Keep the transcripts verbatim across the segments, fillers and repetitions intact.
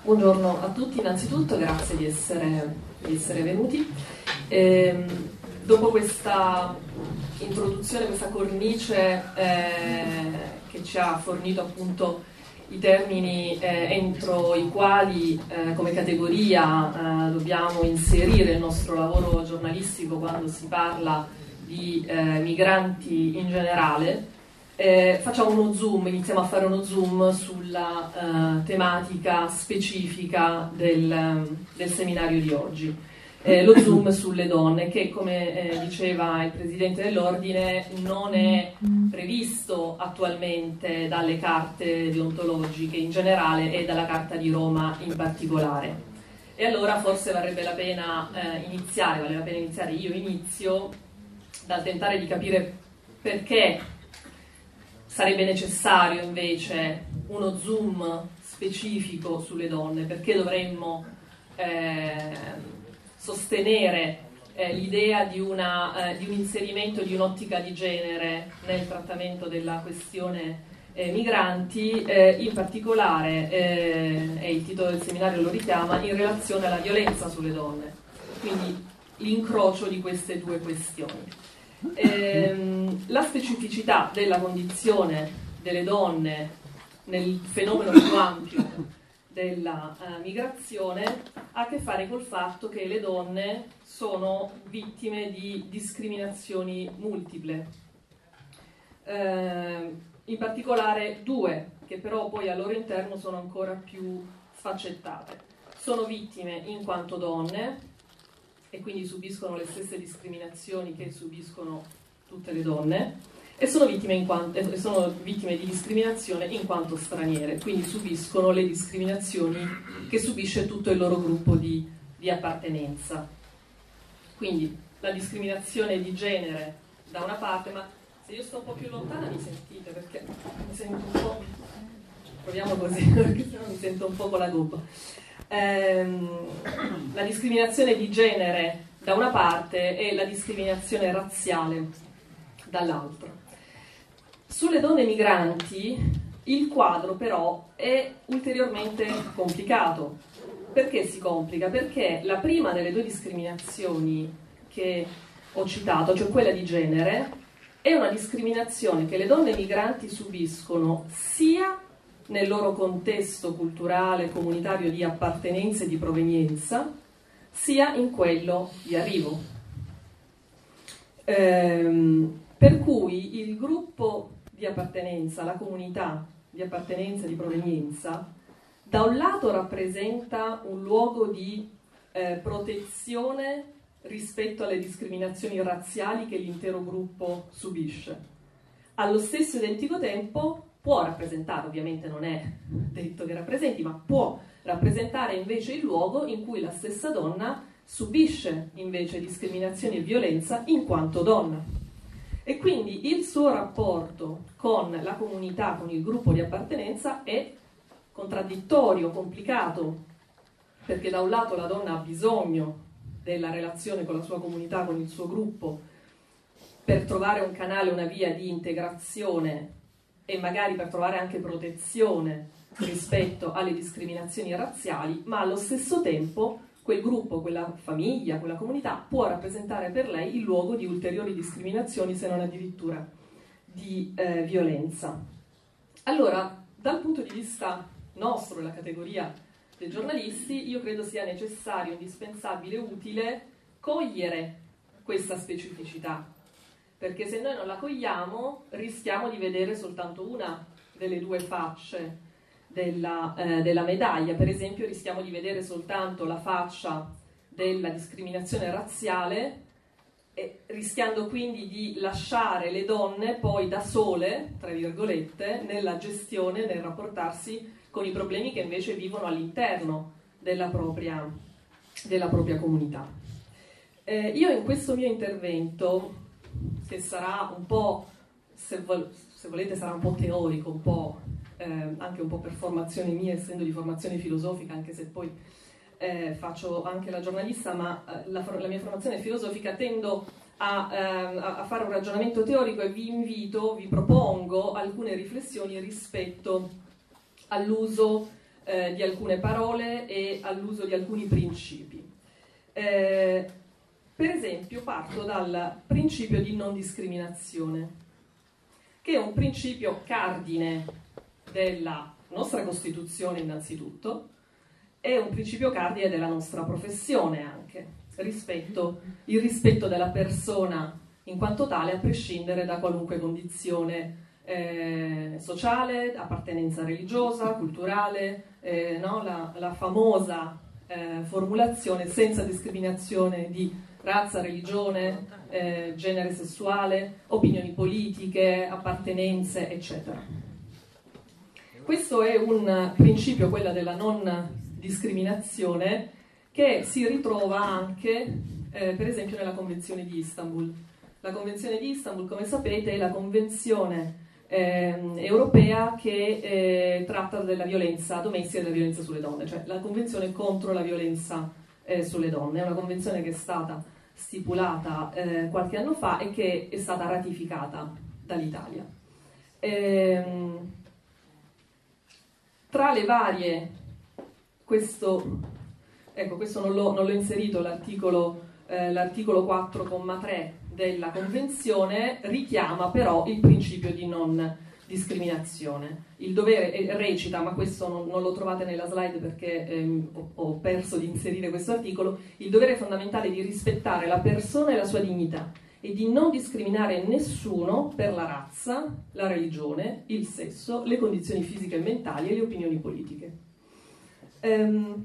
Buongiorno a tutti, innanzitutto grazie di essere, di essere venuti. E, dopo questa introduzione, questa cornice eh, che ci ha fornito appunto i termini eh, entro i quali eh, come categoria eh, dobbiamo inserire il nostro lavoro giornalistico quando si parla di eh, migranti in generale, Eh, facciamo uno zoom, iniziamo a fare uno zoom sulla uh, tematica specifica del, del seminario di oggi. Eh, lo zoom sulle donne, che come eh, diceva il Presidente dell'Ordine non è previsto attualmente dalle carte deontologiche in generale e dalla Carta di Roma in particolare. E allora forse varrebbe la pena eh, iniziare, vale la pena iniziare, io inizio dal tentare di capire perché sarebbe necessario invece uno zoom specifico sulle donne, perché dovremmo eh, sostenere eh, l'idea di, una, eh, di un inserimento di un'ottica di genere nel trattamento della questione eh, migranti, eh, in particolare, eh, e il titolo del seminario lo richiama, in relazione alla violenza sulle donne, quindi l'incrocio di queste due questioni. Ehm, la specificità della condizione delle donne nel fenomeno più ampio della uh, migrazione ha a che fare col fatto che le donne sono vittime di discriminazioni multiple, ehm, in particolare due, che però poi al loro interno sono ancora più sfaccettate. Sono vittime in quanto donne, e quindi subiscono le stesse discriminazioni che subiscono tutte le donne, e sono vittime, in quanto, e sono vittime di discriminazione in quanto straniere, quindi subiscono le discriminazioni che subisce tutto il loro gruppo di, di appartenenza. Quindi la discriminazione di genere da una parte, ma se io sto un po' più lontana mi sentite, perché mi sento un po'... proviamo così, perché sennò mi sento un po' con la gobba. La discriminazione di genere da una parte e la discriminazione razziale dall'altra. Sulle donne migranti il quadro però è ulteriormente complicato. Perché si complica? Perché la prima delle due discriminazioni che ho citato, cioè quella di genere, è una discriminazione che le donne migranti subiscono sia nel loro contesto culturale, comunitario di appartenenza e di provenienza, sia in quello di arrivo. Ehm, per cui il gruppo di appartenenza, la comunità di appartenenza e di provenienza, da un lato rappresenta un luogo di eh, protezione rispetto alle discriminazioni razziali che l'intero gruppo subisce. Allo stesso identico tempo può rappresentare, ovviamente non è detto che rappresenti, ma può rappresentare invece il luogo in cui la stessa donna subisce invece discriminazioni e violenza in quanto donna. E quindi il suo rapporto con la comunità, con il gruppo di appartenenza è contraddittorio, complicato, perché da un lato la donna ha bisogno della relazione con la sua comunità, con il suo gruppo, per trovare un canale, una via di integrazione e magari per trovare anche protezione rispetto alle discriminazioni razziali, ma allo stesso tempo quel gruppo, quella famiglia, quella comunità può rappresentare per lei il luogo di ulteriori discriminazioni, se non addirittura di eh, violenza. Allora, dal punto di vista nostro, della categoria dei giornalisti, io credo sia necessario, indispensabile, utile cogliere questa specificità, perché se noi non la cogliamo rischiamo di vedere soltanto una delle due facce della, eh, della medaglia. Per esempio rischiamo di vedere soltanto la faccia della discriminazione razziale, e rischiando quindi di lasciare le donne poi da sole, tra virgolette, nella gestione, nel rapportarsi con i problemi che invece vivono all'interno della propria, della propria comunità. Eh, io in questo mio intervento, che sarà un po', se, vol- se volete sarà un po' teorico, un po' eh, anche un po' per formazione mia, essendo di formazione filosofica, anche se poi eh, faccio anche la giornalista, ma eh, la, la mia formazione è filosofica, tendo a, eh, a fare un ragionamento teorico e vi invito, vi propongo alcune riflessioni rispetto all'uso eh, di alcune parole e all'uso di alcuni principi. Eh, per esempio parto dal principio di non discriminazione, che è un principio cardine della nostra Costituzione innanzitutto, è un principio cardine della nostra professione anche, rispetto, il rispetto della persona in quanto tale a prescindere da qualunque condizione eh, sociale, appartenenza religiosa, culturale, eh, no? la, la famosa eh, formulazione senza discriminazione di razza, religione, eh, genere sessuale, opinioni politiche, appartenenze, eccetera. Questo è un principio, quella della non discriminazione, che si ritrova anche, eh, per esempio, nella Convenzione di Istanbul. La Convenzione di Istanbul, come sapete, è la convenzione eh, europea che eh, tratta della violenza domestica e della violenza sulle donne, cioè la Convenzione contro la violenza eh, sulle donne. È una convenzione che è stata stipulata eh, qualche anno fa e che è stata ratificata dall'Italia. Ehm, tra le varie, questo, ecco, questo non l'ho, non l'ho inserito, l'articolo, eh, l'articolo quattro comma tre della Convenzione richiama però il principio di non discriminazione. Il dovere eh, recita, ma questo non, non lo trovate nella slide perché ehm, ho, ho perso di inserire questo articolo, il dovere fondamentale di rispettare la persona e la sua dignità e di non discriminare nessuno per la razza, la religione, il sesso, le condizioni fisiche e mentali e le opinioni politiche. Ehm,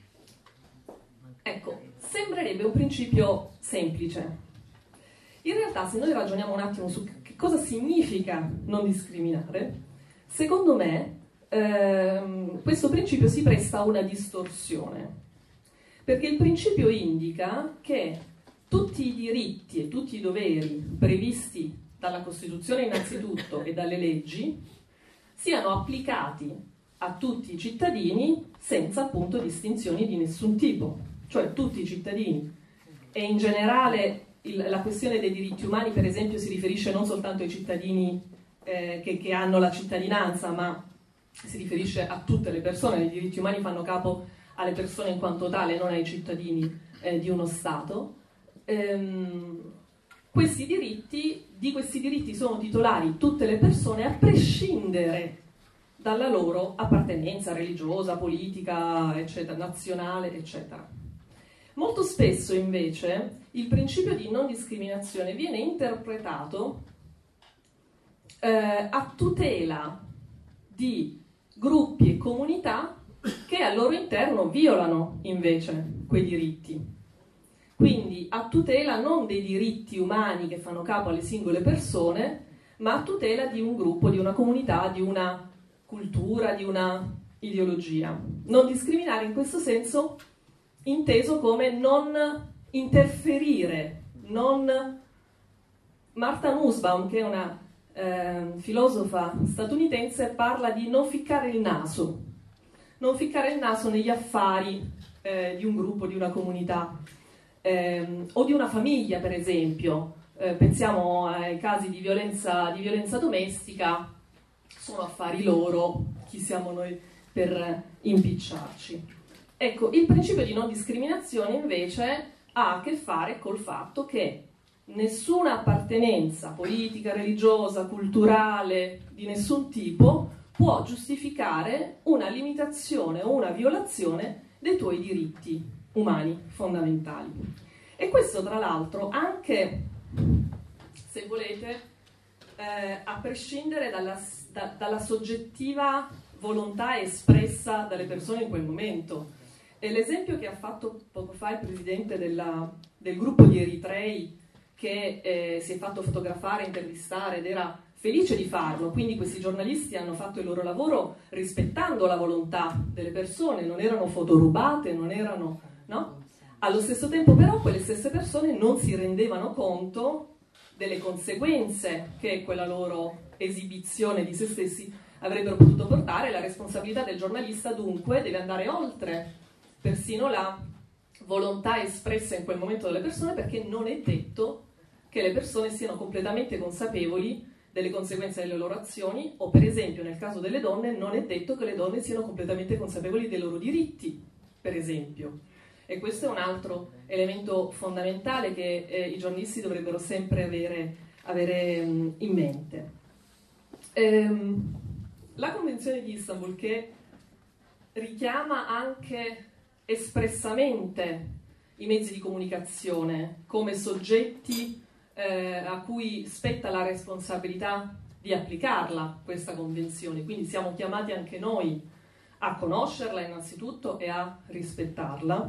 ecco, sembrerebbe un principio semplice. In realtà, se noi ragioniamo un attimo su che cosa significa non discriminare, secondo me ehm, questo principio si presta a una distorsione, perché il principio indica che tutti i diritti e tutti i doveri previsti dalla Costituzione innanzitutto e dalle leggi siano applicati a tutti i cittadini senza appunto distinzioni di nessun tipo, cioè tutti i cittadini. E in generale il, la questione dei diritti umani, per esempio, si riferisce non soltanto ai cittadini eh, che, che hanno la cittadinanza, ma si riferisce a tutte le persone. I diritti umani fanno capo alle persone in quanto tale, non ai cittadini eh, di uno Stato. Ehm, questi diritti, di questi diritti sono titolari tutte le persone a prescindere dalla loro appartenenza religiosa, politica, eccetera, nazionale, eccetera. Molto spesso invece il principio di non discriminazione viene interpretato eh, a tutela di gruppi e comunità che al loro interno violano invece quei diritti. Quindi a tutela non dei diritti umani che fanno capo alle singole persone, ma a tutela di un gruppo, di una comunità, di una cultura, di una ideologia. Non discriminare in questo senso inteso come non interferire, non... Martha Nussbaum, che è una eh, filosofa statunitense, parla di non ficcare il naso, non ficcare il naso negli affari eh, di un gruppo, di una comunità. Eh, o di una famiglia, per esempio, eh, pensiamo ai casi di violenza, di violenza domestica, sono affari loro, chi siamo noi per impicciarci. Ecco, il principio di non discriminazione invece ha a che fare col fatto che nessuna appartenenza politica, religiosa, culturale, di nessun tipo può giustificare una limitazione o una violazione dei tuoi diritti umani fondamentali. E questo, tra l'altro, anche, se volete, eh, a prescindere dalla, da, dalla soggettiva volontà espressa dalle persone in quel momento. E l'esempio che ha fatto poco fa il presidente della, del gruppo di eritrei che eh, si è fatto fotografare, intervistare ed era felice di farlo, quindi questi giornalisti hanno fatto il loro lavoro rispettando la volontà delle persone, non erano foto rubate, non erano... no? Allo stesso tempo però quelle stesse persone non si rendevano conto delle conseguenze che quella loro esibizione di se stessi avrebbero potuto portare. La responsabilità del giornalista dunque deve andare oltre persino la volontà espressa in quel momento dalle persone, perché non è detto che le persone siano completamente consapevoli delle conseguenze delle loro azioni, o per esempio nel caso delle donne non è detto che le donne siano completamente consapevoli dei loro diritti, per esempio. E questo è un altro elemento fondamentale che eh, i giornalisti dovrebbero sempre avere, avere um, in mente. Ehm, la Convenzione di Istanbul, che richiama anche espressamente i mezzi di comunicazione come soggetti eh, a cui spetta la responsabilità di applicarla, questa convenzione, quindi siamo chiamati anche noi a conoscerla innanzitutto e a rispettarla,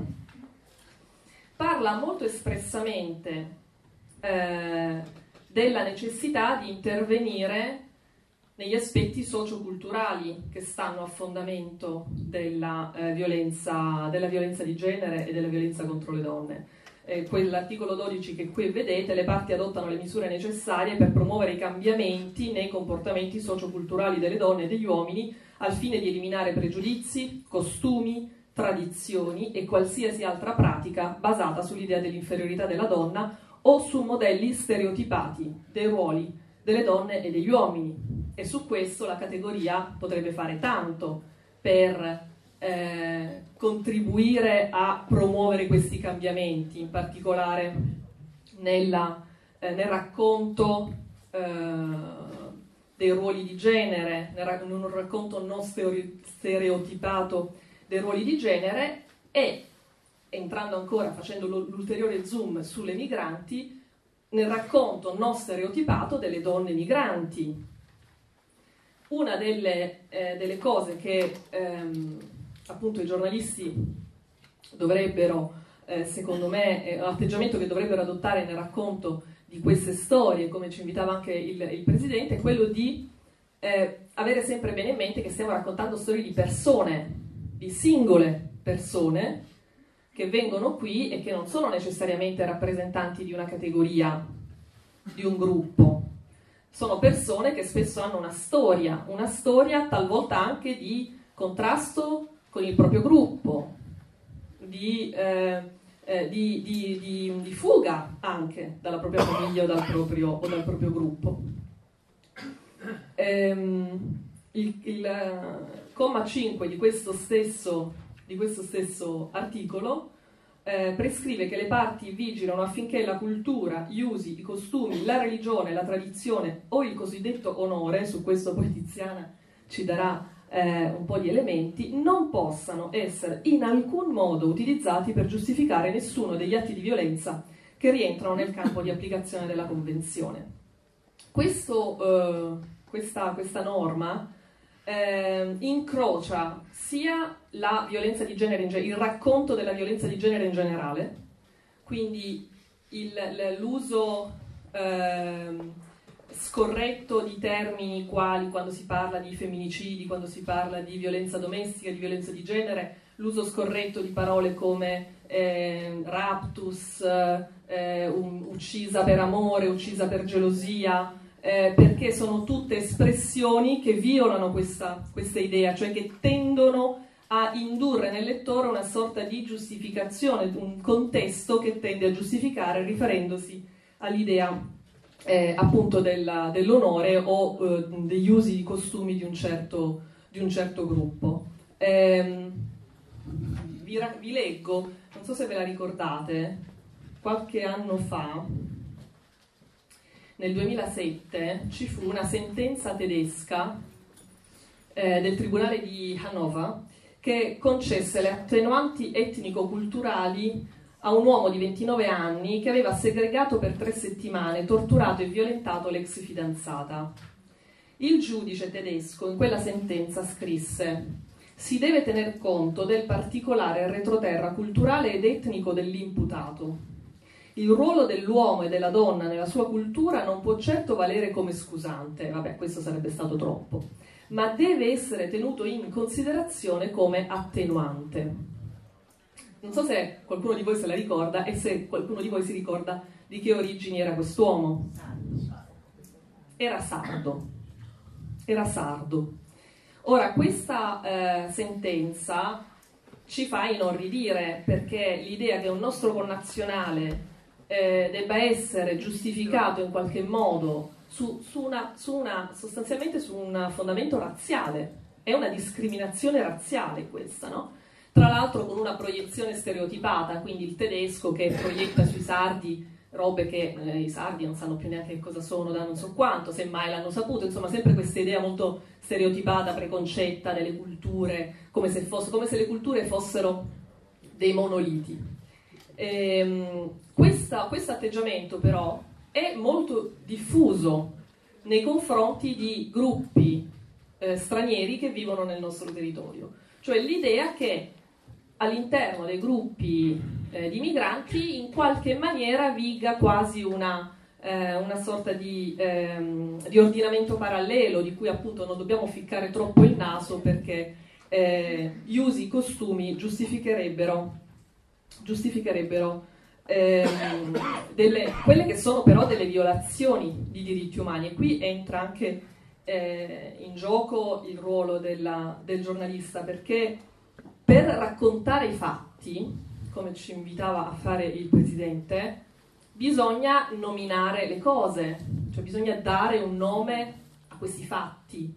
parla molto espressamente eh, della necessità di intervenire negli aspetti socioculturali che stanno a fondamento della, eh, violenza, della violenza di genere e della violenza contro le donne. Eh, quell'articolo dodici che qui vedete, le parti adottano le misure necessarie per promuovere i cambiamenti nei comportamenti socioculturali delle donne e degli uomini al fine di eliminare pregiudizi, costumi, tradizioni e qualsiasi altra pratica basata sull'idea dell'inferiorità della donna o su modelli stereotipati dei ruoli delle donne e degli uomini. E su questo la categoria potrebbe fare tanto per eh, contribuire a promuovere questi cambiamenti, in particolare nella, eh, nel racconto eh, dei ruoli di genere, in un racconto non stereotipato dei ruoli di genere e, entrando ancora, facendo l'ulteriore zoom sulle migranti, nel racconto non stereotipato delle donne migranti. Una delle, eh, delle cose che ehm, appunto i giornalisti dovrebbero, eh, secondo me, è un atteggiamento che dovrebbero adottare nel racconto di queste storie, come ci invitava anche il, il Presidente, è quello di eh, avere sempre bene in mente che stiamo raccontando storie di persone, di singole persone, che vengono qui e che non sono necessariamente rappresentanti di una categoria, di un gruppo. Sono persone che spesso hanno una storia, una storia talvolta anche di contrasto con il proprio gruppo, di, eh, eh, di, di, di, di fuga anche dalla propria famiglia o dal proprio, o dal proprio gruppo. Ehm, il, il comma cinque di questo stesso, di questo stesso articolo Eh, prescrive che le parti vigilano affinché la cultura, gli usi, i costumi, la religione, la tradizione o il cosiddetto onore, su questo poi Tiziana ci darà eh, un po' di elementi, non possano essere in alcun modo utilizzati per giustificare nessuno degli atti di violenza che rientrano nel campo di applicazione della Convenzione. Questo, eh, questa, questa norma Eh, incrocia sia la violenza di genere, in ge- il racconto della violenza di genere in generale, quindi il, l'uso eh, scorretto di termini quali quando si parla di femminicidi, quando si parla di violenza domestica, di violenza di genere, l'uso scorretto di parole come eh, raptus, eh, un, uccisa per amore, uccisa per gelosia, Eh, perché sono tutte espressioni che violano questa, questa idea, cioè che tendono a indurre nel lettore una sorta di giustificazione, un contesto che tende a giustificare riferendosi all'idea eh, appunto della, dell'onore o eh, degli usi, i costumi di un certo, di un certo gruppo. Eh, vi, vi leggo, non so se ve la ricordate, qualche anno fa, nel duemilasette, ci fu una sentenza tedesca eh, del Tribunale di Hannover che concesse le attenuanti etnico-culturali a un uomo di ventinove anni che aveva segregato per tre settimane, torturato e violentato l'ex fidanzata. Il giudice tedesco in quella sentenza scrisse: si deve tener conto del particolare retroterra culturale ed etnico dell'imputato. Il ruolo dell'uomo e della donna nella sua cultura non può certo valere come scusante, vabbè, questo sarebbe stato troppo, ma deve essere tenuto in considerazione come attenuante. Non so se qualcuno di voi se la ricorda e se qualcuno di voi si ricorda di che origini era quest'uomo. Era sardo. Era sardo. Ora, questa eh, sentenza ci fa inorridire, perché l'idea che un nostro connazionale Eh, debba essere giustificato in qualche modo su, su una, su una, sostanzialmente su un fondamento razziale. È una discriminazione razziale questa, no? Tra l'altro con una proiezione stereotipata, quindi il tedesco che proietta sui sardi robe che eh, i sardi non sanno più neanche cosa sono da non so quanto, semmai l'hanno saputo, insomma sempre questa idea molto stereotipata, preconcetta delle culture, come se, fosse, come se le culture fossero dei monoliti. Ehm, questo atteggiamento però è molto diffuso nei confronti di gruppi eh, stranieri che vivono nel nostro territorio, cioè l'idea che all'interno dei gruppi eh, di migranti in qualche maniera viga quasi una, eh, una sorta di, ehm, di ordinamento parallelo di cui appunto non dobbiamo ficcare troppo il naso perché eh, gli usi, i costumi giustificherebbero, giustificherebbero ehm, delle, quelle che sono però delle violazioni di diritti umani, e qui entra anche eh, in gioco il ruolo della, del giornalista, perché per raccontare i fatti, come ci invitava a fare il Presidente, bisogna nominare le cose, cioè bisogna dare un nome a questi fatti.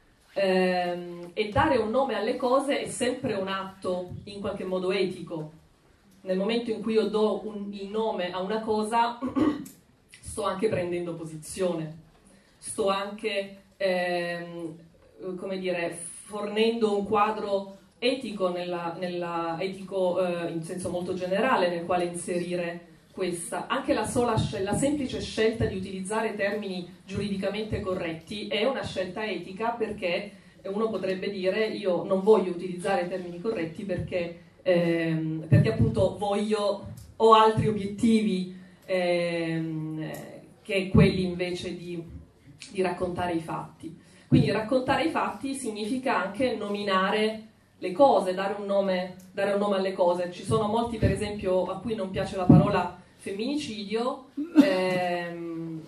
Ehm, e dare un nome alle cose è sempre un atto in qualche modo etico. Nel momento in cui io do un, il nome a una cosa, sto anche prendendo posizione, sto anche, ehm, come dire, fornendo un quadro etico, nella, nella, etico eh, in senso molto generale, nel quale inserire questa. Anche la, sola, la semplice scelta di utilizzare termini giuridicamente corretti è una scelta etica, perché uno potrebbe dire io non voglio utilizzare termini corretti perché, ehm, perché appunto voglio, ho altri obiettivi ehm, che quelli invece di, di raccontare i fatti. Quindi raccontare i fatti significa anche nominare le cose, dare un nome, dare un nome alle cose. Ci sono molti, per esempio, a cui non piace la parola femminicidio. Ehm,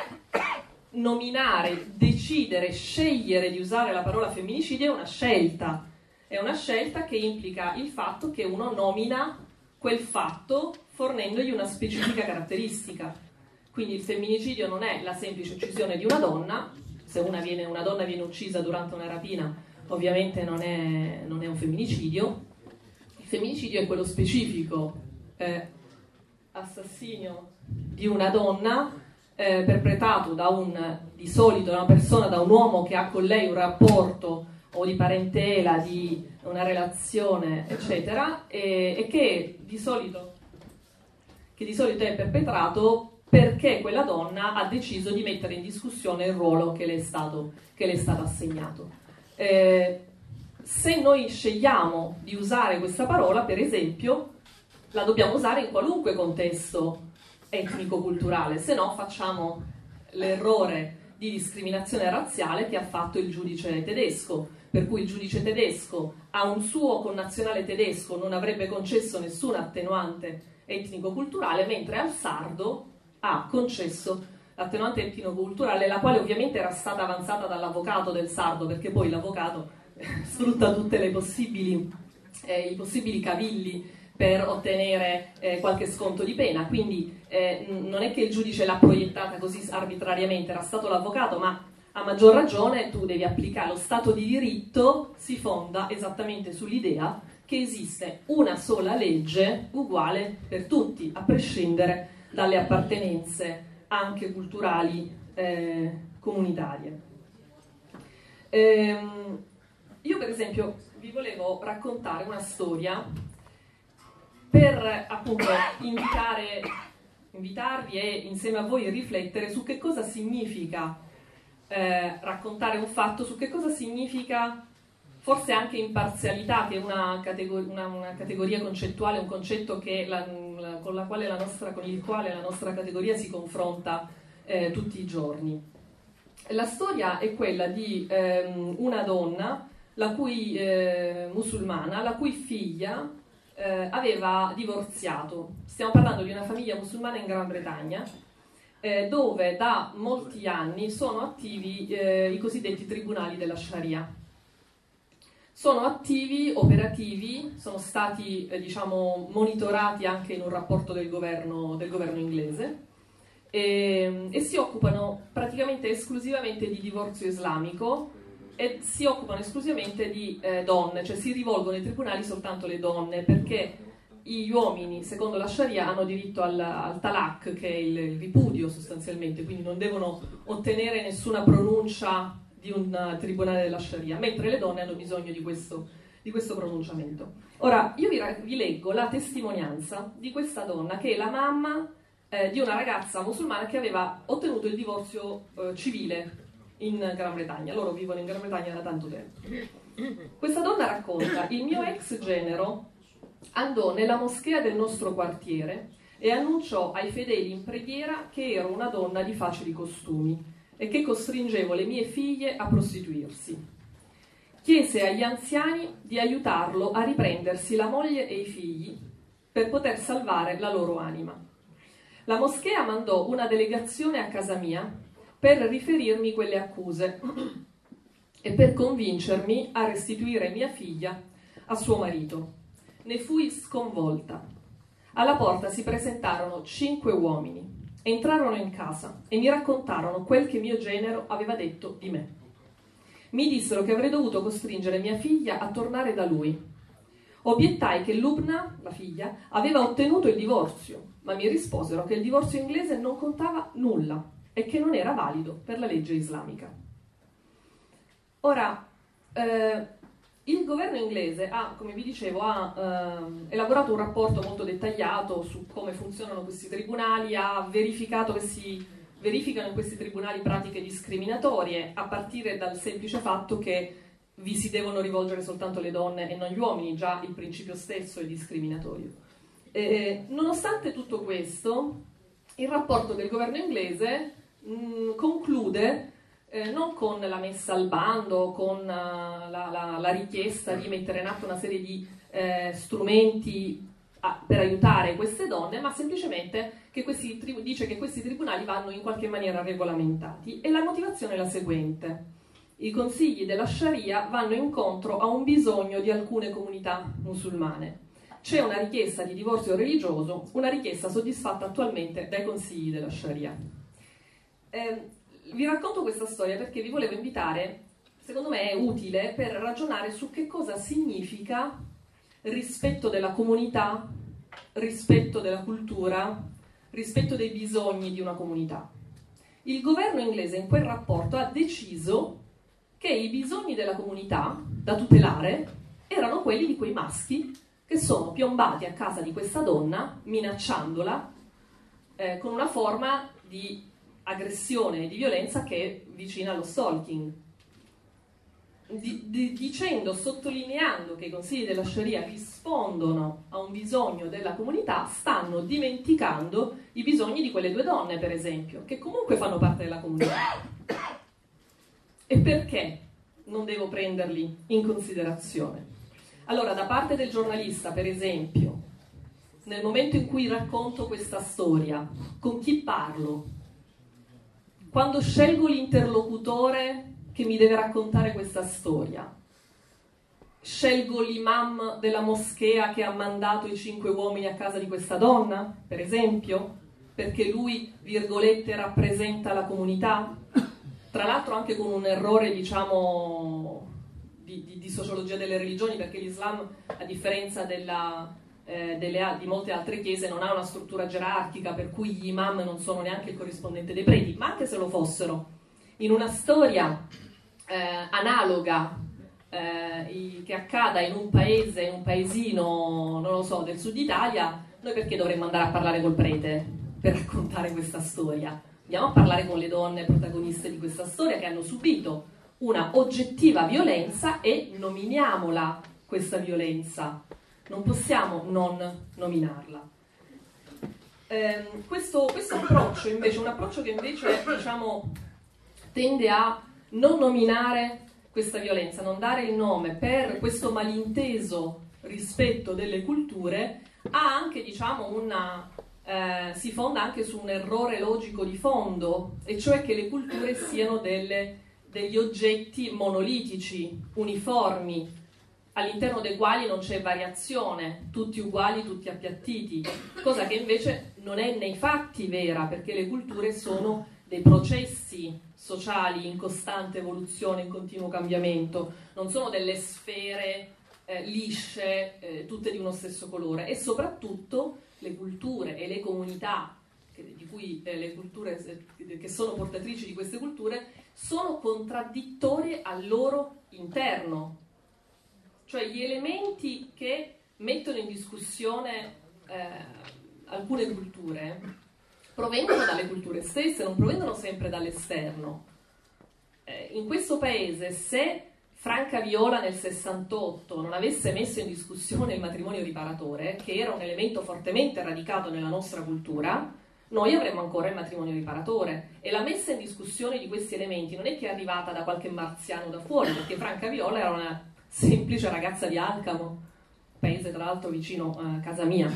nominare, decidere, scegliere di usare la parola femminicidio è una scelta. È una scelta che implica il fatto che uno nomina quel fatto fornendogli una specifica caratteristica. Quindi il femminicidio non è la semplice uccisione di una donna. Se una, viene, una donna viene uccisa durante una rapina, ovviamente non è, non è un femminicidio. Il femminicidio è quello specifico, eh, assassinio di una donna eh, perpetrato da un, di solito da una persona, da un uomo che ha con lei un rapporto o di parentela, di una relazione, eccetera, e, e che, di solito, che di solito è perpetrato perché quella donna ha deciso di mettere in discussione il ruolo che le è stato, che le è stato assegnato. Eh, se noi scegliamo di usare questa parola, per esempio, la dobbiamo usare in qualunque contesto etnico-culturale, se no facciamo l'errore di discriminazione razziale che ha fatto il giudice tedesco, per cui il giudice tedesco a un suo connazionale tedesco non avrebbe concesso nessuna attenuante etnico-culturale, mentre al sardo ha concesso l'attenuante etnico-culturale, la quale ovviamente era stata avanzata dall'avvocato del sardo, perché poi l'avvocato sfrutta tutte le possibili, eh, i possibili cavilli per ottenere eh, qualche sconto di pena, quindi eh, non è che il giudice l'ha proiettata così arbitrariamente, era stato l'avvocato, ma a maggior ragione tu devi applicare. Lo Stato di diritto si fonda esattamente sull'idea che esiste una sola legge uguale per tutti, a prescindere dalle appartenenze anche culturali eh, comunitarie. Ehm, io per esempio vi volevo raccontare una storia per appunto invitare, invitarvi e insieme a voi riflettere su che cosa significa eh, raccontare un fatto, su che cosa significa forse anche imparzialità, che è una, categor- una, una categoria concettuale, un concetto che la, la, con, la quale la nostra, con il quale la nostra categoria si confronta eh, tutti i giorni. La storia è quella di ehm, una donna la cui, eh, musulmana, la cui figlia eh, aveva divorziato. Stiamo parlando di una famiglia musulmana in Gran Bretagna, eh, dove da molti anni sono attivi eh, i cosiddetti tribunali della Sharia. Sono attivi, operativi, sono stati eh, diciamo monitorati anche in un rapporto del governo, del governo inglese, e, e si occupano praticamente esclusivamente di divorzio islamico e si occupano esclusivamente di eh, donne, cioè si rivolgono ai tribunali soltanto le donne, perché gli uomini, secondo la Sharia, hanno diritto al, al talak, che è il, il ripudio sostanzialmente, quindi non devono ottenere nessuna pronuncia di un uh, tribunale della Sharia, mentre le donne hanno bisogno di questo, di questo pronunciamento. Ora, io vi, vi leggo la testimonianza di questa donna, che è la mamma eh, di una ragazza musulmana che aveva ottenuto il divorzio eh, civile in Gran Bretagna. Loro vivono in Gran Bretagna da tanto tempo. Questa donna racconta: il mio ex genero andò nella moschea del nostro quartiere e annunciò ai fedeli in preghiera che ero una donna di facili costumi e che costringevo le mie figlie a prostituirsi. Chiese agli anziani di aiutarlo a riprendersi la moglie e i figli per poter salvare la loro anima. La moschea mandò una delegazione a casa mia per riferirmi quelle accuse e per convincermi a restituire mia figlia a suo marito. Ne fui sconvolta. Alla porta si presentarono cinque uomini, entrarono in casa e mi raccontarono quel che mio genero aveva detto di me. Mi dissero che avrei dovuto costringere mia figlia a tornare da lui. Obiettai che Lubna, la figlia, aveva ottenuto il divorzio, ma mi risposero che il divorzio inglese non contava nulla e che non era valido per la legge islamica. Ora, eh, il governo inglese ha, come vi dicevo, ha eh, elaborato un rapporto molto dettagliato su come funzionano questi tribunali, ha verificato che si verificano in questi tribunali pratiche discriminatorie, a partire dal semplice fatto che vi si devono rivolgere soltanto le donne e non gli uomini, già il principio stesso è discriminatorio. E, nonostante tutto questo, il rapporto del governo inglese mh, conclude Eh, non con la messa al bando, con uh, la, la, la richiesta di mettere in atto una serie di eh, strumenti a, per aiutare queste donne, ma semplicemente che questi tri- dice che questi tribunali vanno in qualche maniera regolamentati. E la motivazione è la seguente: i consigli della Sharia vanno incontro a un bisogno di alcune comunità musulmane. C'è una richiesta di divorzio religioso, una richiesta soddisfatta attualmente dai consigli della Sharia. Eh, Vi racconto questa storia perché vi volevo invitare, secondo me è utile per ragionare su che cosa significa rispetto della comunità, rispetto della cultura, rispetto dei bisogni di una comunità. Il governo inglese in quel rapporto ha deciso che i bisogni della comunità da tutelare erano quelli di quei maschi che sono piombati a casa di questa donna minacciandola eh, con una forma di aggressione e di violenza che è vicina allo stalking, di, di, dicendo, sottolineando che i consigli della Sharia rispondono a un bisogno della comunità, stanno dimenticando i bisogni di quelle due donne, per esempio, che comunque fanno parte della comunità. E perché non devo prenderli in considerazione? Allora, da parte del giornalista, per esempio, nel momento in cui racconto questa storia, con chi parlo? Quando scelgo l'interlocutore che mi deve raccontare questa storia, scelgo l'imam della moschea che ha mandato i cinque uomini a casa di questa donna, per esempio, perché lui, virgolette, rappresenta la comunità, tra l'altro anche con un errore, diciamo, di, di, di sociologia delle religioni, perché l'Islam, a differenza della... Eh, delle, di molte altre chiese, non ha una struttura gerarchica per cui gli imam non sono neanche il corrispondente dei preti, ma anche se lo fossero, in una storia eh, analoga eh, i, che accada in un paese, in un paesino, non lo so, del sud Italia, noi perché dovremmo andare a parlare col prete per raccontare questa storia? Andiamo a parlare con le donne protagoniste di questa storia che hanno subito una oggettiva violenza e nominiamola questa violenza. Non possiamo non nominarla. Eh, questo, questo approccio invece, un approccio che invece diciamo, tende a non nominare questa violenza, non dare il nome per questo malinteso rispetto delle culture, ha anche diciamo una, eh, si fonda anche su un errore logico di fondo, e cioè che le culture siano delle, degli oggetti monolitici, uniformi, all'interno dei quali non c'è variazione, tutti uguali, tutti appiattiti, cosa che invece non è nei fatti vera, perché le culture sono dei processi sociali in costante evoluzione, in continuo cambiamento, non sono delle sfere eh, lisce, eh, tutte di uno stesso colore, e soprattutto le culture e le comunità che, di cui eh, le culture eh, che sono portatrici di queste culture sono contraddittorie al loro interno, cioè gli elementi che mettono in discussione eh, alcune culture provengono dalle culture stesse, non provengono sempre dall'esterno. Eh, in questo paese, se Franca Viola nel sessantotto non avesse messo in discussione il matrimonio riparatore, che era un elemento fortemente radicato nella nostra cultura, noi avremmo ancora il matrimonio riparatore. E la messa in discussione di questi elementi non è che è arrivata da qualche marziano da fuori, perché Franca Viola era una semplice ragazza di Alcamo, paese tra l'altro vicino a casa mia.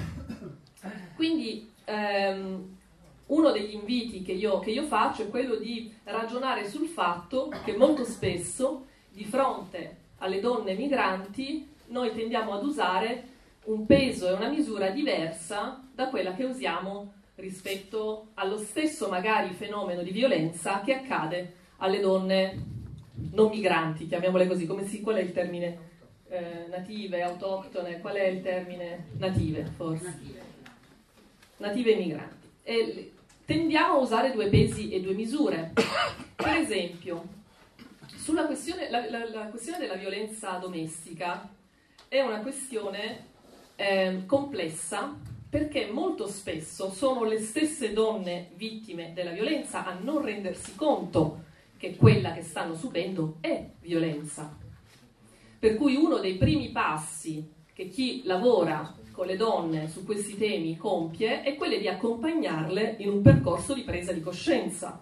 Quindi ehm, uno degli inviti che io, che io faccio è quello di ragionare sul fatto che molto spesso di fronte alle donne migranti noi tendiamo ad usare un peso e una misura diversa da quella che usiamo rispetto allo stesso magari fenomeno di violenza che accade alle donne non migranti, chiamiamole così. Come si, qual è il termine? Eh, native, autoctone, qual è il termine? Native, forse. Native e migranti. E tendiamo a usare due pesi e due misure. Per esempio, sulla questione, la, la, la questione della violenza domestica è una questione eh, complessa, perché molto spesso sono le stesse donne vittime della violenza a non rendersi conto che quella che stanno subendo è violenza. Per cui uno dei primi passi che chi lavora con le donne su questi temi compie è quello di accompagnarle in un percorso di presa di coscienza,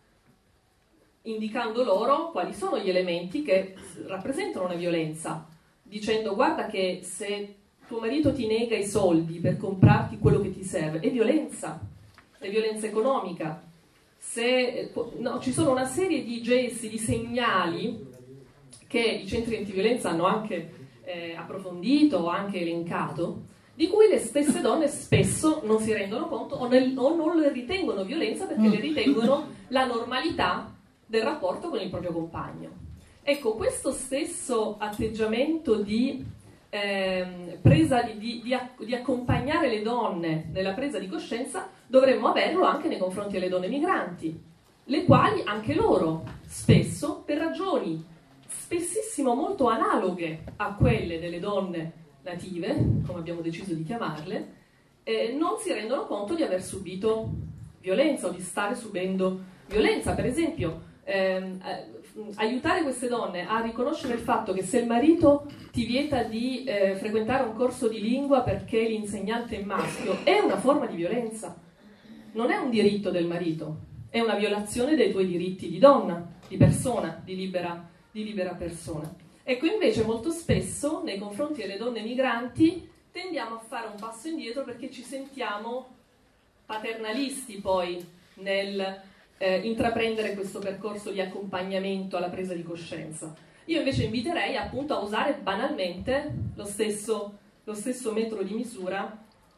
indicando loro quali sono gli elementi che rappresentano una violenza, dicendo: guarda che se tuo marito ti nega i soldi per comprarti quello che ti serve, è violenza, è violenza economica. Se, no, ci sono una serie di gesti, di segnali che i centri antiviolenza hanno anche eh, approfondito, anche elencato, di cui le stesse donne spesso non si rendono conto o, nel, o non le ritengono violenza, perché le ritengono la normalità del rapporto con il proprio compagno. Ecco, questo stesso atteggiamento di eh, presa di, di, di, di accompagnare le donne nella presa di coscienza dovremmo averlo anche nei confronti delle donne migranti, le quali anche loro spesso, per ragioni spessissimo molto analoghe a quelle delle donne native, come abbiamo deciso di chiamarle, eh, non si rendono conto di aver subito violenza o di stare subendo violenza. Per esempio, ehm, eh, aiutare queste donne a riconoscere il fatto che se il marito ti vieta di eh, frequentare un corso di lingua perché l'insegnante è maschio è una forma di violenza, non è un diritto del marito, è una violazione dei tuoi diritti di donna, di persona, di libera, di libera persona. Ecco, invece molto spesso nei confronti delle donne migranti tendiamo a fare un passo indietro perché ci sentiamo paternalisti poi nel eh, intraprendere questo percorso di accompagnamento alla presa di coscienza. Io invece inviterei appunto a usare banalmente lo stesso, lo stesso metro di misura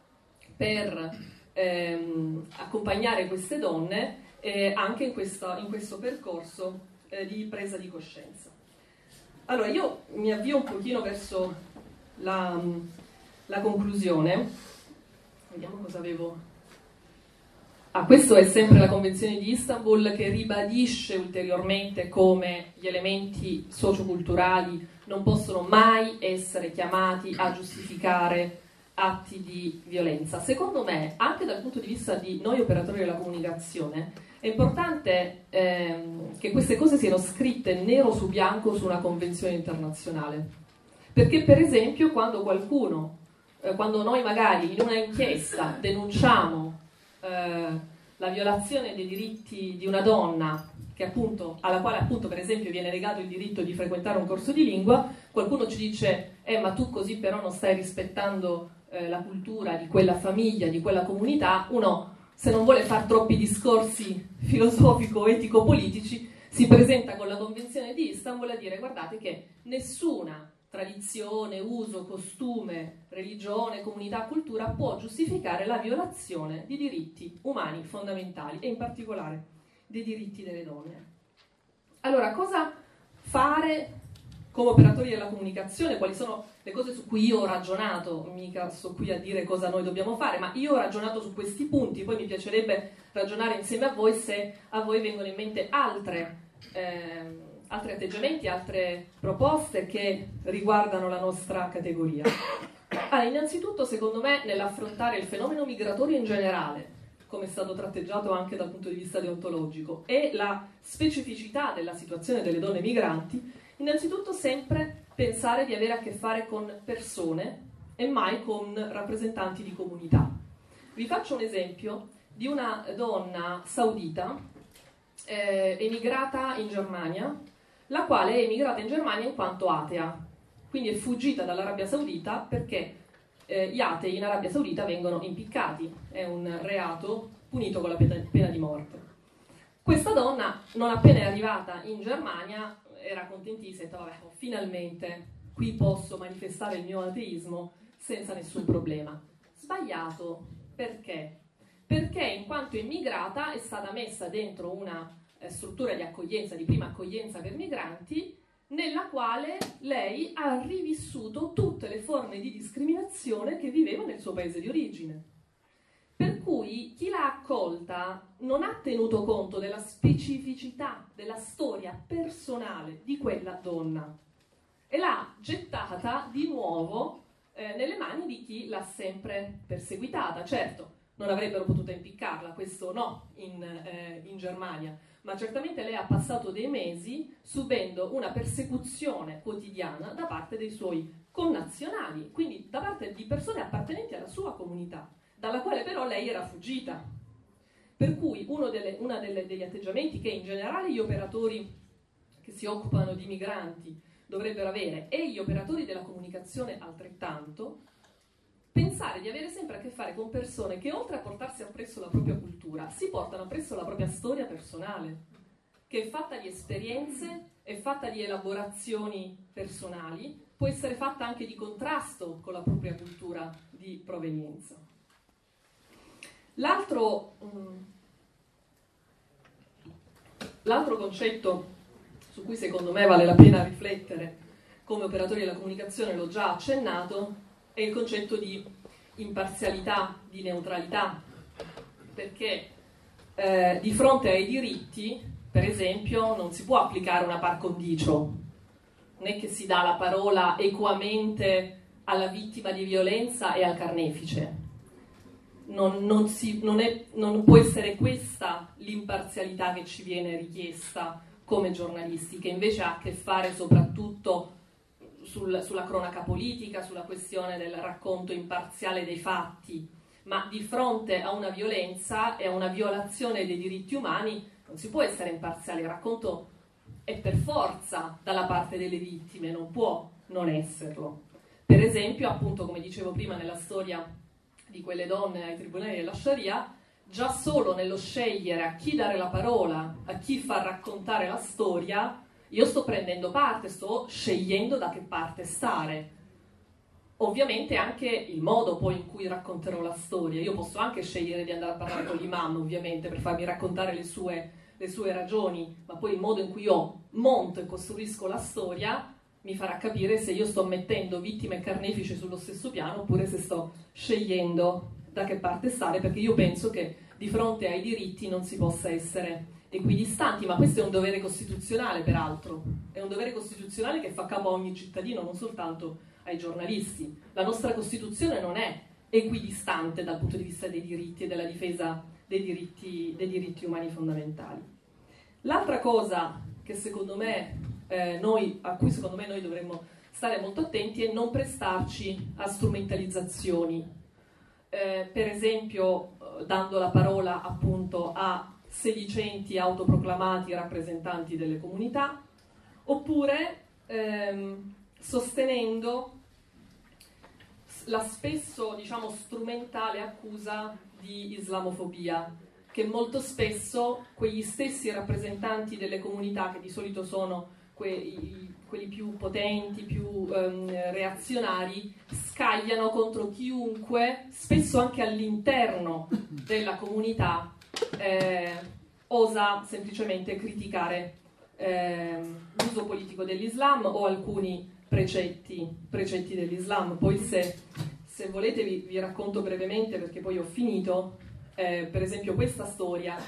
per ehm, accompagnare queste donne eh, anche in, questa, in questo percorso eh, di presa di coscienza. Allora, io mi avvio un pochino verso la, la conclusione. Vediamo cosa avevo. Ah, questo è sempre la Convenzione di Istanbul, che ribadisce ulteriormente come gli elementi socioculturali non possono mai essere chiamati a giustificare atti di violenza. Secondo me, anche dal punto di vista di noi operatori della comunicazione, è importante ehm, che queste cose siano scritte nero su bianco su una convenzione internazionale. Perché, per esempio, quando qualcuno, eh, quando noi magari in una inchiesta denunciamo eh, la violazione dei diritti di una donna, che appunto, alla quale appunto per esempio viene negato il diritto di frequentare un corso di lingua, qualcuno ci dice eh ma tu così però non stai rispettando eh, la cultura di quella famiglia, di quella comunità. Uno, se non vuole fare troppi discorsi filosofico-etico-politici, si presenta con la Convenzione di Istanbul a dire: guardate che nessuna tradizione, uso, costume, religione, comunità, cultura può giustificare la violazione di diritti umani fondamentali e in particolare dei diritti delle donne. Allora, cosa fare come operatori della comunicazione? Quali sono le cose su cui io ho ragionato? Mica sto qui a dire cosa noi dobbiamo fare, ma io ho ragionato su questi punti, poi mi piacerebbe ragionare insieme a voi se a voi vengono in mente altre ehm, altri atteggiamenti, altre proposte che riguardano la nostra categoria. Allora, innanzitutto, secondo me, nell'affrontare il fenomeno migratorio in generale, come è stato tratteggiato anche dal punto di vista deontologico, e la specificità della situazione delle donne migranti, innanzitutto sempre pensare di avere a che fare con persone e mai con rappresentanti di comunità. Vi faccio un esempio di una donna saudita eh, emigrata in Germania, la quale è emigrata in Germania in quanto atea, quindi è fuggita dall'Arabia Saudita perché eh, gli atei in Arabia Saudita vengono impiccati, è un reato punito con la pena di morte. Questa donna, non appena è arrivata in Germania, era contentissima e ha detto, vabbè, finalmente qui posso manifestare il mio ateismo senza nessun problema. Sbagliato, perché? Perché in quanto immigrata è stata messa dentro una struttura di accoglienza, di prima accoglienza per migranti, nella quale lei ha rivissuto tutte le forme di discriminazione che viveva nel suo paese di origine. Per cui chi l'ha accolta non ha tenuto conto della specificità della storia personale di quella donna e l'ha gettata di nuovo eh, nelle mani di chi l'ha sempre perseguitata. Certo, non avrebbero potuto impiccarla, questo no, in, eh, in Germania, ma certamente lei ha passato dei mesi subendo una persecuzione quotidiana da parte dei suoi connazionali, quindi da parte di persone appartenenti alla sua comunità, dalla quale però lei era fuggita. Per cui uno delle, una delle, degli atteggiamenti che in generale gli operatori che si occupano di migranti dovrebbero avere, e gli operatori della comunicazione altrettanto, pensare di avere sempre a che fare con persone che oltre a portarsi appresso la propria cultura, si portano appresso la propria storia personale, che è fatta di esperienze, è fatta di elaborazioni personali, può essere fatta anche di contrasto con la propria cultura di provenienza. L'altro, um, l'altro concetto su cui secondo me vale la pena riflettere come operatori della comunicazione, l'ho già accennato, è il concetto di imparzialità, di neutralità, perché eh, di fronte ai diritti, per esempio, non si può applicare una par condicio, non è che si dà la parola equamente alla vittima di violenza e al carnefice. Non, non, si, non, è, non può essere questa l'imparzialità che ci viene richiesta come giornalisti, che invece ha a che fare soprattutto sul, sulla cronaca politica, sulla questione del racconto imparziale dei fatti, ma di fronte a una violenza e a una violazione dei diritti umani non si può essere imparziali. Il racconto è per forza dalla parte delle vittime, non può non esserlo. Per esempio, appunto, come dicevo prima, nella storia di quelle donne ai tribunali della Sharia, già solo nello scegliere a chi dare la parola, a chi far raccontare la storia, io sto prendendo parte, sto scegliendo da che parte stare. Ovviamente anche il modo poi in cui racconterò la storia. Io posso anche scegliere di andare a parlare con l'imam, ovviamente, per farmi raccontare le sue, le sue ragioni, ma poi il modo in cui io monto e costruisco la storia mi farà capire se io sto mettendo vittime e carnefici sullo stesso piano oppure se sto scegliendo da che parte stare, perché io penso che di fronte ai diritti non si possa essere equidistanti, ma questo è un dovere costituzionale, peraltro. È un dovere costituzionale che fa capo a ogni cittadino, non soltanto ai giornalisti. La nostra Costituzione non è equidistante dal punto di vista dei diritti e della difesa dei diritti, dei diritti umani fondamentali. L'altra cosa che secondo me eh, noi, a cui secondo me noi dovremmo stare molto attenti è non prestarci a strumentalizzazioni, eh, per esempio eh, dando la parola appunto a sedicenti autoproclamati rappresentanti delle comunità, oppure ehm, sostenendo la spesso, diciamo, strumentale accusa di islamofobia, che molto spesso quegli stessi rappresentanti delle comunità, che di solito sono que, quelli più potenti, più um, reazionari, scagliano contro chiunque, spesso anche all'interno della comunità, eh, osa semplicemente criticare eh, l'uso politico dell'Islam o alcuni precetti, precetti dell'Islam. Poi se, se volete vi, vi racconto brevemente, perché poi ho finito, eh, per esempio questa storia.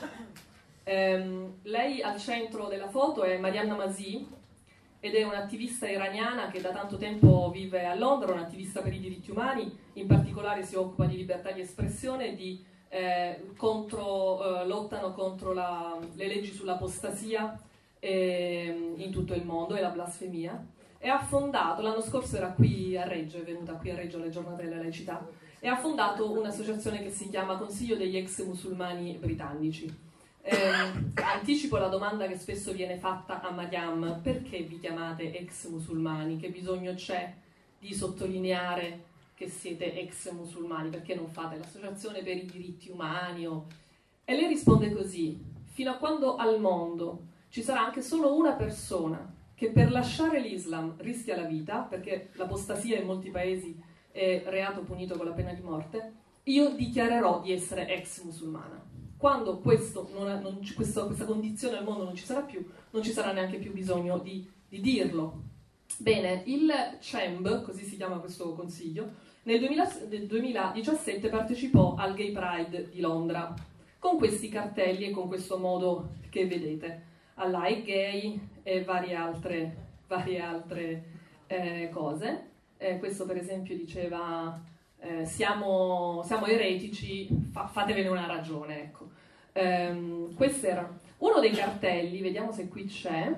Eh, lei al centro della foto è Mariam Namazi, ed è un'attivista iraniana che da tanto tempo vive a Londra, un'attivista per i diritti umani, in particolare si occupa di libertà di espressione, di, eh, contro, eh, lottano contro la, le leggi sull'apostasia eh, in tutto il mondo e la blasfemia, e ha fondato, l'anno scorso era qui a Reggio, è venuta qui a Reggio alle giornate della laicità, e ha fondato un'associazione che si chiama Consiglio degli ex musulmani britannici. Eh, anticipo la domanda che spesso viene fatta a Mariam: perché vi chiamate ex musulmani? Che bisogno c'è di sottolineare che siete ex musulmani? Perché non fate l'associazione per i diritti umani? O... E lei risponde così: fino a quando al mondo ci sarà anche solo una persona che per lasciare l'Islam rischia la vita, perché l'apostasia in molti paesi è reato punito con la pena di morte, io dichiarerò di essere ex musulmana. Quando questo non è, non, questo, questa condizione al mondo non ci sarà più, non ci sarà neanche più bisogno di, di dirlo. Bene, il C E M B, così si chiama questo consiglio, nel, duemila, nel duemiladiciassette partecipò al Gay Pride di Londra, con questi cartelli e con questo modo che vedete, I like gay e varie altre, varie altre eh, cose. Eh, questo per esempio diceva... Eh, siamo, siamo eretici, fa, fatevene una ragione, ecco. Um, questo era uno dei cartelli, vediamo se qui c'è.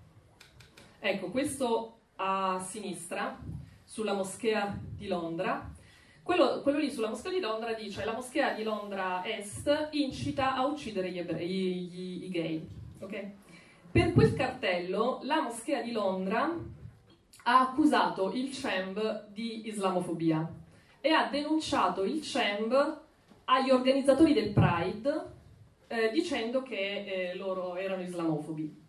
Ecco, questo a sinistra, sulla moschea di Londra. Quello, quello lì sulla moschea di Londra dice: la moschea di Londra Est incita a uccidere gli ebrei, gli, i gay. Okay? Per quel cartello la moschea di Londra ha accusato il C E M B di islamofobia e ha denunciato il C E M B agli organizzatori del Pride eh, dicendo che eh, loro erano islamofobi.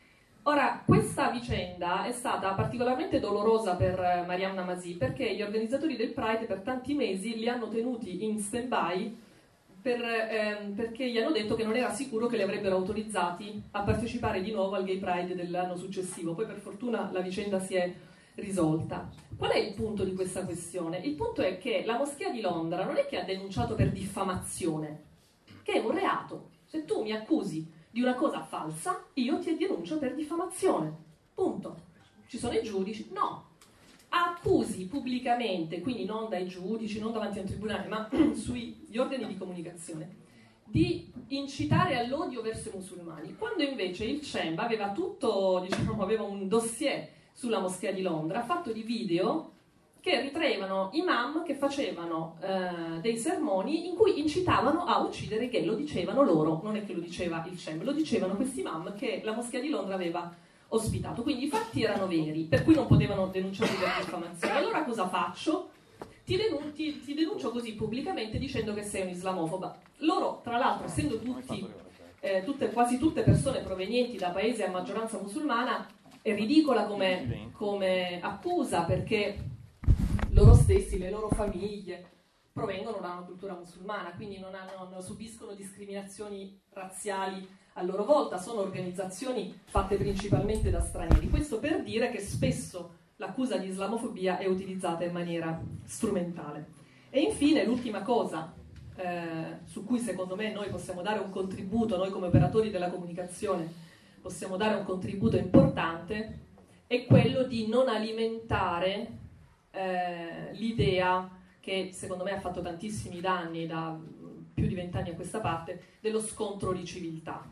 Ora, questa vicenda è stata particolarmente dolorosa per eh, Mariam Namazi, perché gli organizzatori del Pride per tanti mesi li hanno tenuti in stand-by per, ehm, perché gli hanno detto che non era sicuro che li avrebbero autorizzati a partecipare di nuovo al Gay Pride dell'anno successivo. Poi per fortuna la vicenda si è risolta. Qual è il punto di questa questione? Il punto è che la moschea di Londra non è che ha denunciato per diffamazione, che è un reato. Se tu mi accusi di una cosa falsa, io ti denuncio per diffamazione. Punto. Ci sono i giudici? No. Accusi pubblicamente, quindi non dai giudici, non davanti a un tribunale, ma sugli organi di comunicazione, di incitare all'odio verso i musulmani, quando invece il C E M B aveva tutto, diciamo, aveva un dossier sulla moschea di Londra, fatto di video che ritraevano imam che facevano eh, dei sermoni in cui incitavano a uccidere gay. Lo dicevano loro, non è che lo diceva il C E M B, lo dicevano questi imam che la moschea di Londra aveva ospitato. Quindi i fatti erano veri, per cui non potevano denunciarli per diffamazione. Allora cosa faccio? Ti, denun- ti, ti denuncio così pubblicamente dicendo che sei un islamofoba. Loro, tra l'altro, essendo tutti, eh, tutte, quasi tutte persone provenienti da paesi a maggioranza musulmana, è ridicola come, come accusa, perché loro stessi, le loro famiglie provengono da una cultura musulmana, quindi non, hanno, non subiscono discriminazioni razziali a loro volta, sono organizzazioni fatte principalmente da stranieri. Questo per dire che spesso l'accusa di islamofobia è utilizzata in maniera strumentale. E infine l'ultima cosa eh, su cui secondo me noi possiamo dare un contributo, noi come operatori della comunicazione possiamo dare un contributo importante, è quello di non alimentare eh, l'idea che secondo me ha fatto tantissimi danni da più di vent'anni a questa parte, dello scontro di civiltà.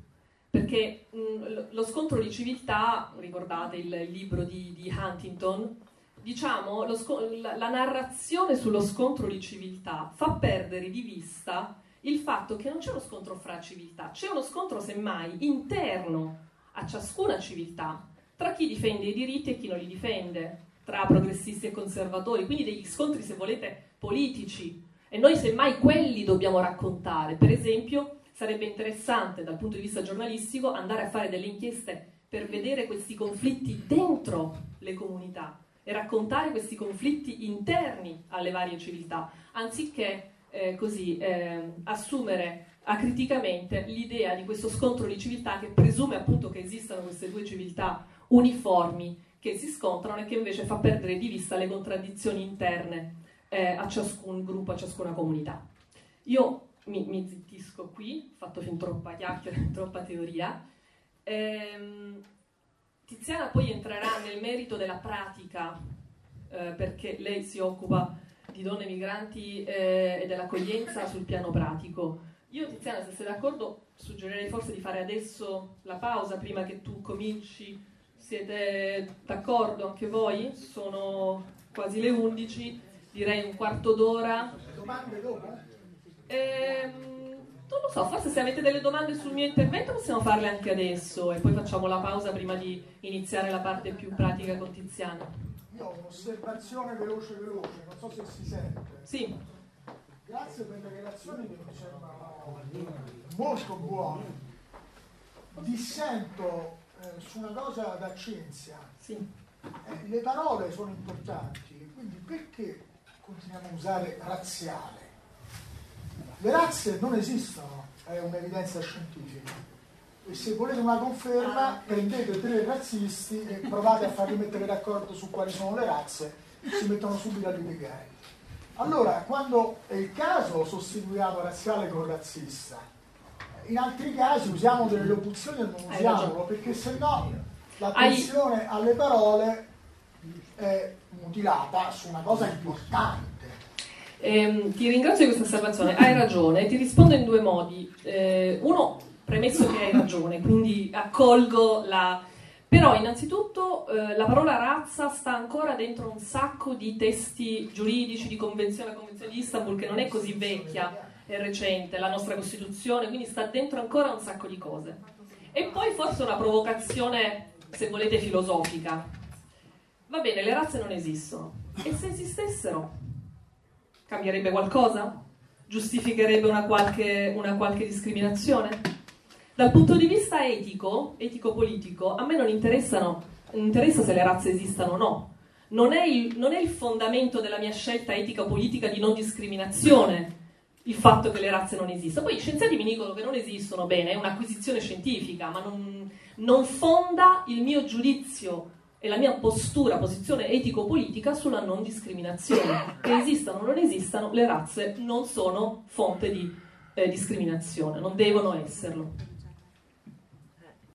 Perché mh, lo scontro di civiltà, ricordate il, il libro di, di Huntington, diciamo, lo sco- la, la narrazione sullo scontro di civiltà fa perdere di vista il fatto che non c'è uno scontro fra civiltà, c'è uno scontro semmai interno a ciascuna civiltà, tra chi difende i diritti e chi non li difende, tra progressisti e conservatori, quindi degli scontri, se volete, politici. E noi semmai quelli dobbiamo raccontare. Per esempio, sarebbe interessante dal punto di vista giornalistico andare a fare delle inchieste per vedere questi conflitti dentro le comunità e raccontare questi conflitti interni alle varie civiltà, anziché eh, così eh, assumere acriticamente l'idea di questo scontro di civiltà che presume appunto che esistano queste due civiltà uniformi che si scontrano e che invece fa perdere di vista le contraddizioni interne eh, a ciascun gruppo, a ciascuna comunità. Io mi, mi zittisco qui, ho fatto fin troppa chiacchiera, troppa teoria. Ehm, Tiziana poi entrerà nel merito della pratica, eh, perché lei si occupa di donne migranti eh, e dell'accoglienza sul piano pratico. Io, Tiziana, se sei d'accordo, suggerirei forse di fare adesso la pausa prima che tu cominci. Siete d'accordo anche voi? Sono quasi le undici, direi un quarto d'ora. Domande dopo? Ehm, non lo so, forse se avete delle domande sul mio intervento possiamo farle anche adesso e poi facciamo la pausa prima di iniziare la parte più pratica con Tiziana. Io ho un'osservazione veloce veloce, non so se si sente. Sì. Grazie per le relazioni che mi sembrano molto buone. Dissento eh, su una cosa da Cinzia. Sì. Eh, le parole sono importanti, quindi perché continuiamo a usare razziale? Le razze non esistono, è un'evidenza scientifica. E se volete una conferma, prendete tre razzisti e provate a farli mettere d'accordo su quali sono le razze, si mettono subito a litigare. Allora, quando è il caso, sostituiamo razziale con razzista. In altri casi usiamo delle locuzioni e non usiamolo, perché se no l'attenzione alle parole è mutilata su una cosa importante. Eh, ti ringrazio di questa osservazione, hai ragione, ti rispondo in due modi. Eh, uno, premesso che hai ragione, quindi accolgo la... Però innanzitutto eh, la parola razza sta ancora dentro un sacco di testi giuridici, di convenzione, la convenzione di Istanbul, che non è così vecchia, è recente, la nostra Costituzione, quindi sta dentro ancora un sacco di cose. E poi forse una provocazione, se volete, filosofica. Va bene, le razze non esistono. E se esistessero? Cambierebbe qualcosa? Giustificherebbe una qualche, una qualche discriminazione? Dal punto di vista etico, etico-politico, a me non interessano, non interessa se le razze esistano o no. Non è, il, non è il fondamento della mia scelta etica-politica di non discriminazione il fatto che le razze non esistano. Poi gli scienziati mi dicono che non esistono, bene, è un'acquisizione scientifica, ma non, non fonda il mio giudizio e la mia postura, posizione etico-politica sulla non discriminazione. Che esistano o non esistano, le razze non sono fonte di eh, discriminazione, non devono esserlo.